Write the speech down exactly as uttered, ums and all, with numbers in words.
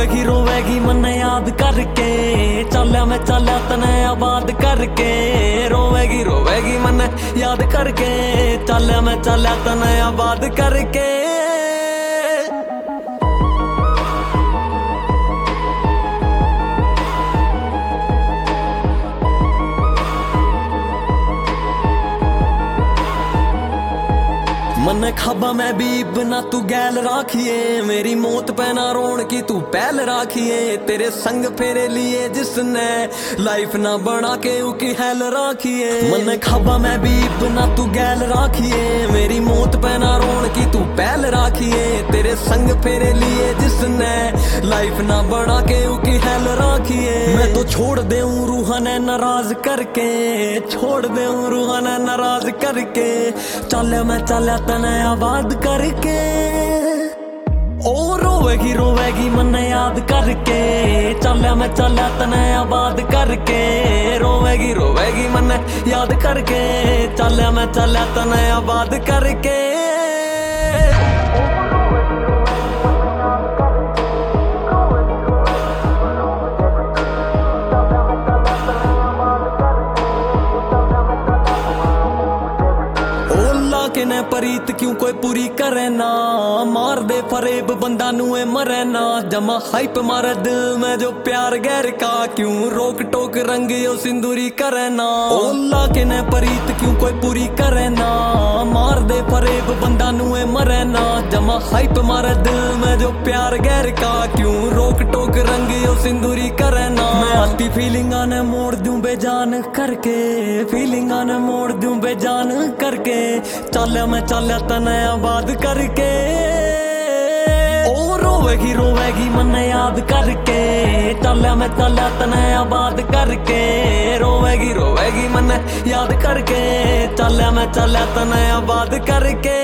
रोवेगी रोवेगी मन याद करके, चलिया मैं चलिया तने आबाद करके। रोवेगी रोवेगी मन याद करके, चलिया मैं चलिया तने आबाद करके। मन खाबा मैं भी बिना तू गैल राखिए, मेरी मौत पे ना रोन की तू पहल राखिए। तेरे संग फेरे लिए जिसने लाइफ ना बना के उकी हेल राखिए। मन खाबा मैं भी बिना तू गैल राखिए, मेरी मौत पे ना रोन की तू पहल राखिए। तेरे संग फेरे लिए जिसने लाइफ ना बना के उकी हेल राखिए। मैं तो छोड़ देऊं रूह ने नाराज करके, छोड़ देऊं रूह ने नाराज करके। चल मैं चलिया तने आबाद करके। ओ रोवेगी रोवेगी मन याद करके, चलिया मैं चलिया तने आबाद करके। रोवेगी रोवेगी मन याद करके, चलिया मैं चलिया तने आबाद करके। किने परीत क्यों कोई पूरी करे ना, मार दे फरेब बंदा नुए मरे ना। जमा हाइप मारे दिल में जो प्यार गैर का, क्यों रोक टोक रंग यो सिंदूरी करे ना। ओला किने परीत क्यों कोई पूरी करे ना, मार दे फरेब बंदा नुए मरे ना। जमा हाइप मारे दिल में जो प्यार गैर का, क्यों रोक टोक रंग यो सिंदूरी करे ना। मैं आती फीलिंगा ने मोड़ दूं बेजान करके, फीलिंगा ने मोड़ दूं बेजान करके। चलिया मैं चलिया तने आबाद करके। ओ रोवेगी रोवेगी मन याद करके, चलिया मैं चलिया तने आबाद करके। रोवेगी रोवेगी मन याद करके, चलिया मैं चलिया तने आबाद करके।